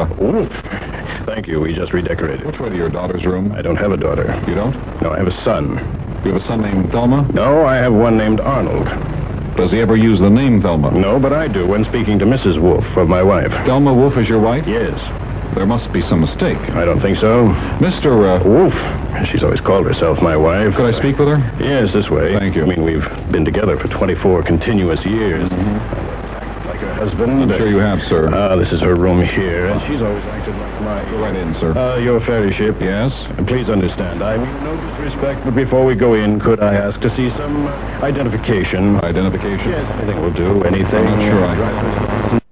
Wolf. Thank you. We just redecorated. Which way to your daughter's room? I don't have a daughter. You don't? No, I have a son. You have a son named Thelma? No, I have one named Arnold. Does he ever use the name Thelma? No, but I do when speaking to Mrs. Wolf, of my wife. Thelma Wolf is your wife? Yes. There must be some mistake. I don't think so. Mr. Wolf. She's always called herself my wife. Could I speak with her? Yes, this way. Thank you. I mean, we've been together for 24 continuous years. Like her husband. I'm sure you have, sir. This is her room here, and she's always acted like my... Go right in, sir. Your ferry ship. Yes? Please understand, I mean no disrespect, but before we go in, could I ask to see some identification? Identification? Yes, anything will do. Anything. I'm not sure I...